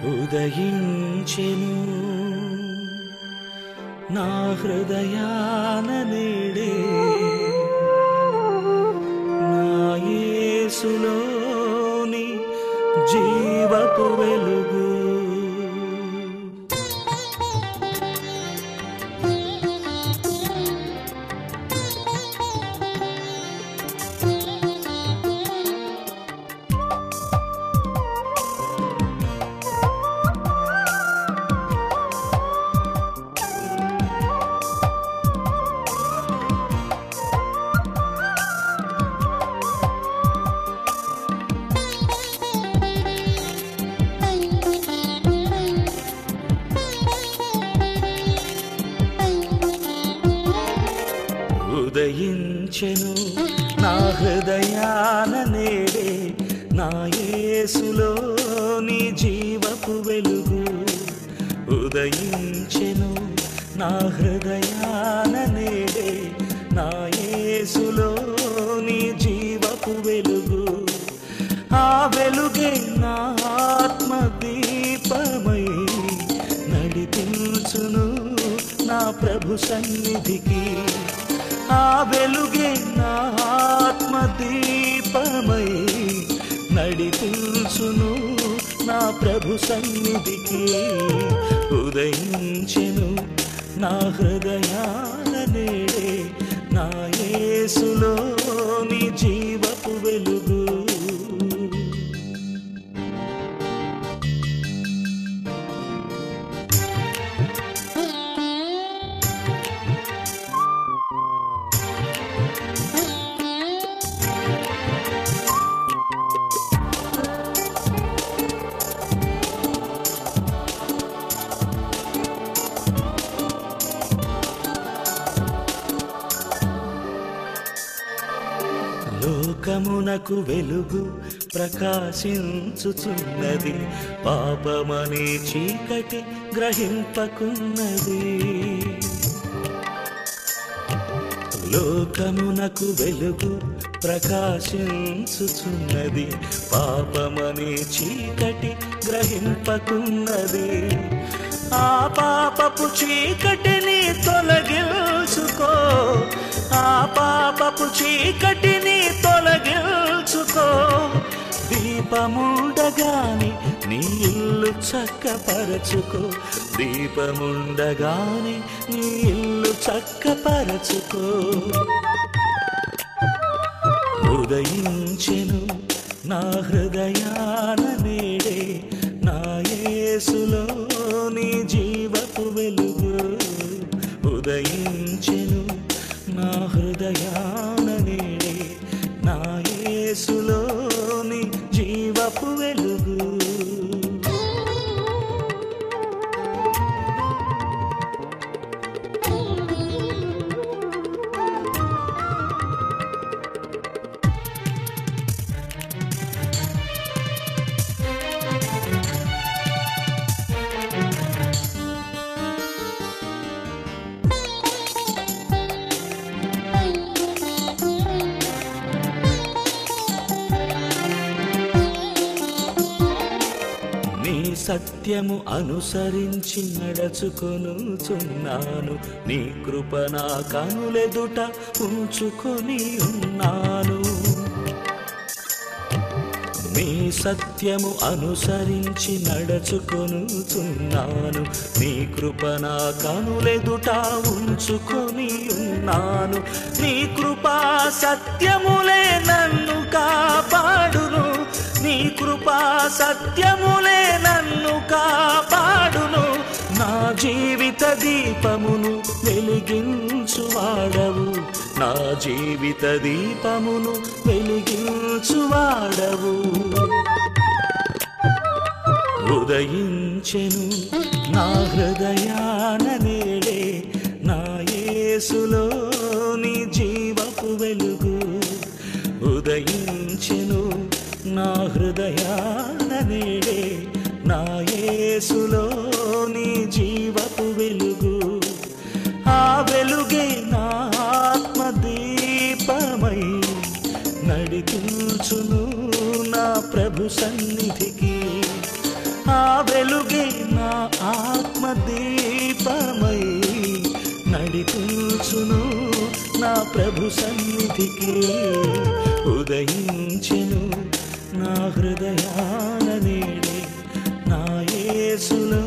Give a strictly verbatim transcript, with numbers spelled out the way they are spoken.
ఉదయించెను నా హృదయాన నేడే నా యేసులోని జీవపు వెలుగు. ఉదయించెను నా హృదయాన నేడే నా యేసులోని జీవపు వెలుగు. ఉదయించెను నా హృదయాన నేడే నా యేసులోని జీవపు వెలుగు. ఆ వెలుగే నా ఆత్మ దీపమై నడిపించును నా ప్రభు సన్నిధికి. ఆ వెలుగే నా ఆత్మ దీపమై నడిపించును నా ప్రభు సన్నిధికి. ఉదయించెను నా హృదయాన నేడే నా యేసులోని జీవపు వెలుగు. లోకమునకు వెలుగు ప్రకాశించుచున్నది, పాపమనే చీకటి గ్రహింపకున్నది. లోకమునకు వెలుగు ప్రకాశించుచున్నది, పాపమనే చీకటి గ్రహింపకున్నది. ఆ పాపపు చీకటిని తొలగించుకో, ఆ పాపపు చీకటిని తొలగించుకో. దీపముండగాని నీ ఇల్లు చక్కపరచుకో, దీపముండగాని నీ ఇల్లు చక్కపరచుకో. ఉదయించెను నా హృదయాన నేడే నా యేసులోని జీవపు వెలుగు. ఉదయించెను నా హృదయాన నేడే నా యేసులోని జీవపు వెలుగు. సత్యము అనుసరించి నడుచుకొనుచున్నాను, నీ కృప నా కనులెదుట ఉంచుకొని ఉన్నాను. నీ సత్యము అనుసరించి నడుచుకొనుచున్నాను, నీ కృప నా కనులెదుట ఉంచుకొని ఉన్నాను. నీ కృపా సత్యములే నన్ను కాపాడును, నీ కృపా సత్యములే నన్ను కాపాడును. నా జీవిత దీపమును వెలిగించువాడవు, నా జీవిత దీపమును వెలిగించువాడవు. ఉదయించెను నా హృదయాన నేడే నా యేసులోని జీవపు వెలుగు. ఉదయించెను నా హృదయాన నేడే నా యేసులోని జీవపు వెలుగు. ఆ వెలుగే నా ఆత్మ దీపమై నడిపించును నా ప్రభు సన్నిధికి. ఆ వెలుగే నా ఆత్మదీపమై నడిపించును నా ప్రభు సన్నిధికి. ఉదయించెను నా హృదయాన నేడే నా యేసులో